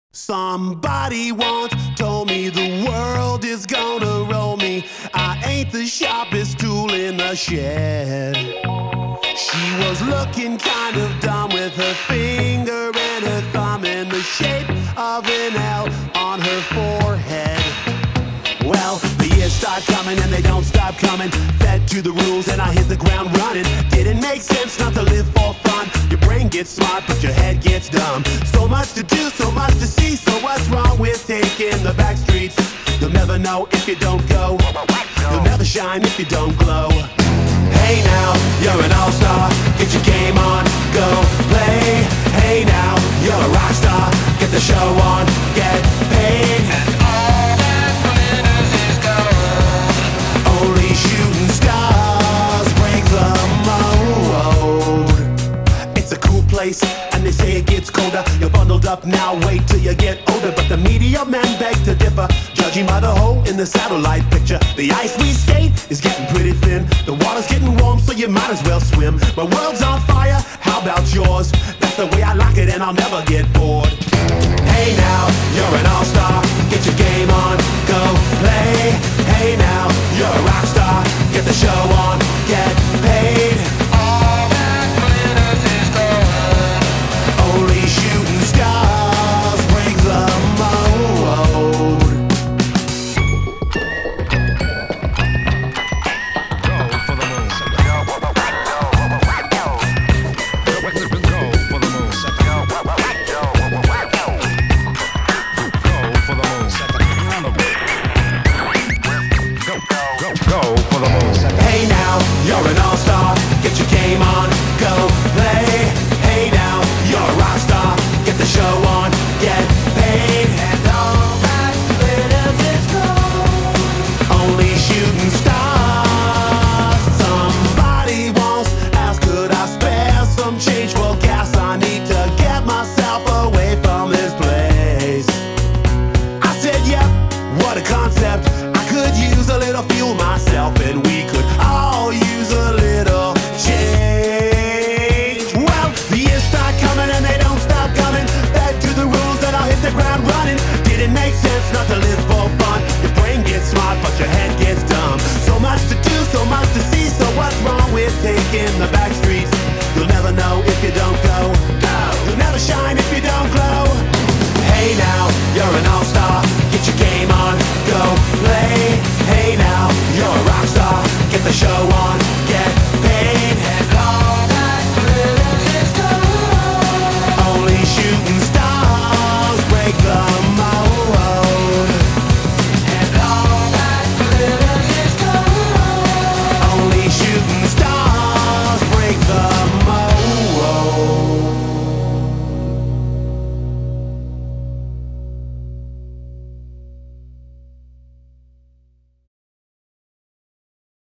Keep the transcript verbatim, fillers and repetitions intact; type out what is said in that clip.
Somebody once told me the world is gonna roll me. I ain't the sharpest tool in the shed. She was looking kind of dumb with her finger and her thumb in the shape of an L on her forehead. Well, the years start coming and they don't stop coming. Fed to the rules and I hit the ground running. Didn't make sense not to live for fun. Your brain gets smart but your head gets dumb. So much to do, so much to see. So what's wrong with taking the back streets? You'll never know if you don't go. You'll never shine if you don't glow. Hey now, you're an all-star. Get your game on, go play. Hey now, you're a rock star. Get the show on, get paid. And all that glitters is gold. Only shooting stars break the mold. It's a cool place, and they say it gets colder. You're bundled up now, wait till you get older. But the media men beg to differ, judging by the hole in the satellite picture. The ice we skate is getting pretty thin. The water's getting warm, so you might as well swim. My world's on fire, how about yours? That's the way I like it, and I'll never get bored. Hey now, you're an all-star. Get your game on, go play. Hey now, you're a rock star. Get the show on, get paid. All that glitters is gold. Only shooting stars break the mold. Hey now, you're an all-star. Get your game on, go play. Hey now, you're a rock star. Get the show on, get paid. And all that glitters is gold. Only shooting stars. Somebody once asked, could I spare some change for gas? I need to get myself away from this place. I said, yep, what a concept. I could use a little fuel myself, and we could all use a little change. Well, the years start coming and they don't stop coming. Back to the rules and I'll hit the ground running. Didn't make sense not to live